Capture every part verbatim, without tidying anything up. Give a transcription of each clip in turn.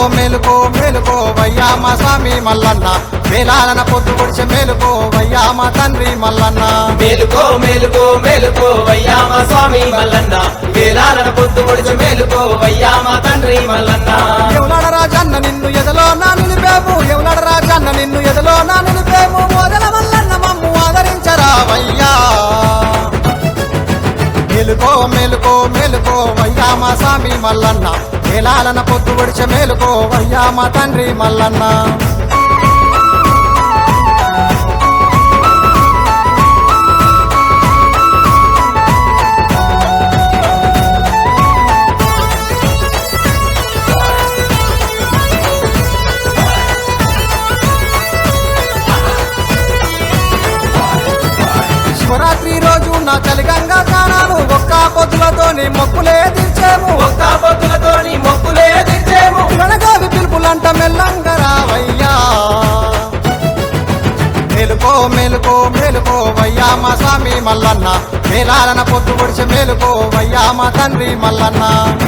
మేలుకో మేలుకో వయ్యా మా స్వామి మల్లన్న వేలాలన పొద్దు పొడిచే మేలుకో వయ్యా మా తండ్రి మల్లన్న మేలుకో మేలుకో మేలుకో వయ్యా మా స్వామి మల్లన్న వేలాలన పొద్దు పొడిచే మేలుకో వయ్యా మా తండ్రి మల్లన్న ఎవలాడ రాజన్న నిన్ను ఎదలో నా నిలిపేము ఎవలాడ రాజన్న నిన్ను ఎదలో నా నిలిపేము మొదల మల్లన్న మమ్ము ఆదరించరా వయ్యా మేలుకో మేలుకో మేలుకో వయ్యా మా స్వామి మల్లన్న వేలాలన పొద్దు పొడిచే మేలుకో వయ్యా మా తండ్రి మల్లన్న శివరాత్రి రోజు నా చలిగంగా స్నానాలు ఒక్క పొద్దులతోని మొక్కులే తీర్చేము ఒక్క పొద్దులతోని మొక్కులే తీర్చేము గణగావి పిలుపులంట మెల్లంగా రావయ్యా మేలుకో మేలుకో మేలుకో వయ్యా మా స్వామి మల్లన్న వేలాలన పొద్దు పొడిచే మేలుకో వయ్యా మా తండ్రి మల్లన్న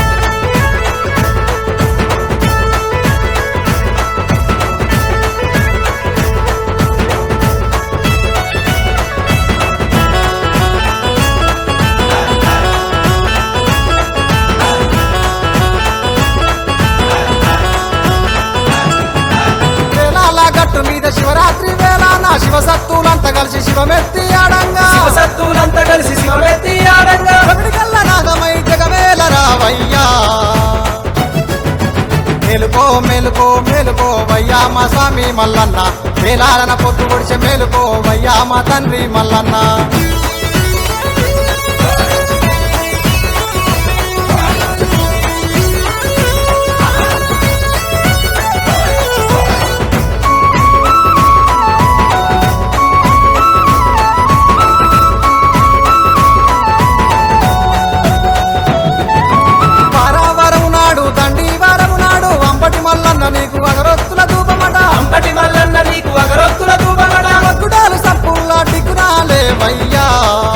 గట్టు మీద శివరాత్రి వేళ నా శివసత్తులంతా కలిసి శివమెత్తి ఆడంగా శివసత్తులంతా కలిసి శివమెత్తి ఆడంగా కల్ల నాగమై జగమేల రావయ్యా మేలుకో మేలుకో మేలుకో వయ్యా మా స్వామి మల్లన్న వేలాలన పొద్దు పొడిచే మేలుకో వయ్యా మా తండ్రి మల్లన్న మల్లన్న నీకు అగరొత్తుల ధూపమట అంబటి మల్లన్న నీకు అగరొత్తుల ధూపమట మగ్గుడాలు సప్పుల్లా టికురాలే వయ్యా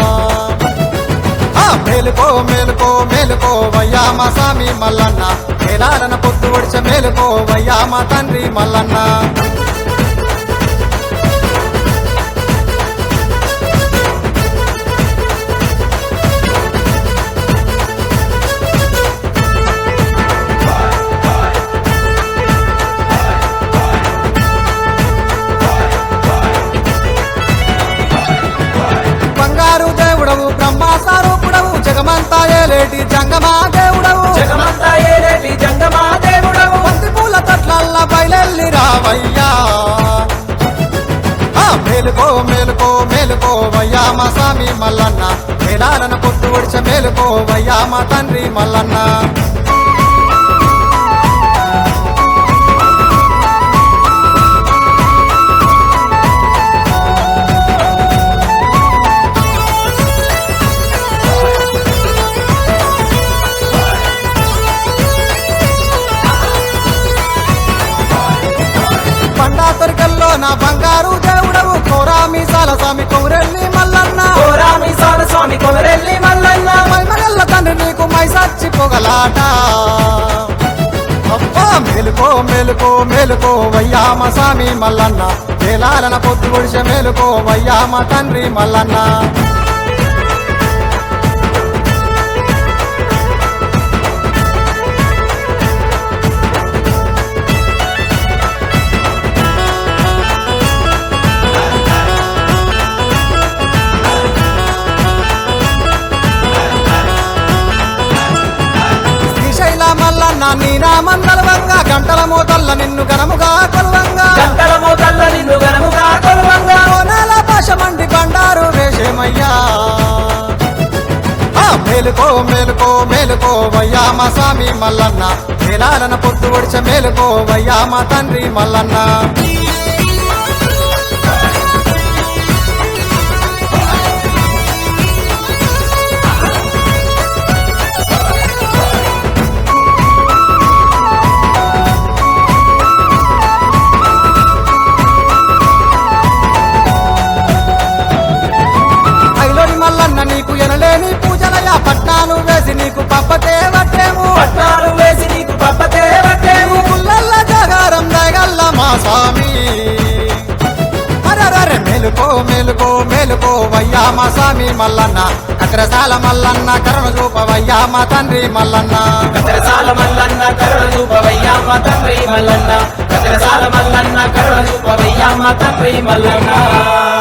మేలుకో మేలుకో మేలుకో వయ్యా మా స్వామి మల్లన్న వేలాలన పొద్దు పొడిచే మేలుకో వయ్యా మా తండ్రి మల్లన్న బ్రహ్మస్వరూపుడవు జగమంతా ఏలేటి జంగమా దేవుడవు జగమంతా ఏలేటి జంగమా దేవుడవు బంతి పూల తట్లల్లా బయలెల్లి రావయ్యా మేలుకో మేలుకో మేలుకో వయ్యా మా స్వామి మల్లన్న వేలాలన పొద్దు పొడిచే మేలుకో వయ్యా మా తండ్రి మల్లన్న పండాతరికల్లో నా బంగారు దేవుడవు కోరామీసాల స్వామి కొమరెల్లి మల్లన్న కోరామీసాల స్వామి కొమరెల్లి మల్లన్న మైమగల్ల తండ్రి నీకు మైసచ్చి పొగలాట అబ్బా మేలుకో మేలుకో మేలుకో వయ్యా మా స్వామి మల్లన్న వేలాలన పొద్దు పొడిచే మేలుకో వయ్యా మా తండ్రి మల్లన్న మల్లన్న నీ నామందలవంగా గంటల మోతల్ల నిన్ను గనముగా కొలవంగా గంటల మోతల్ల నిన్ను గనముగా కొలవంగా కోనాల భాష మండి బండారు వేషమయ్యా మేలుకో మేలుకో మేలుకో వయ్యా మా స్వామి మల్లన్న వేలాలన పొద్దు పొడిచే మేలుకో వయ్యా మా తండ్రి మల్లన్న నీకు ఎనలేని పూజలయ పట్నాలు వేసి నీకు పప్పతే వట్టేము పట్నాలు వేసి నీకు పప్పతే వట్టేము పుల్లల్ల కత్రసాల మల్లన్న కరుణ చూపవయ్యా మా తండ్రి మల్లన్న కత్రసాల మల్లన్న కరుణ చూపవయ్యా మా తండ్రి మల్లన్న కత్రసాల మల్లన్న కరుణ చూపవయ్యా మా తండ్రి మల్లన్న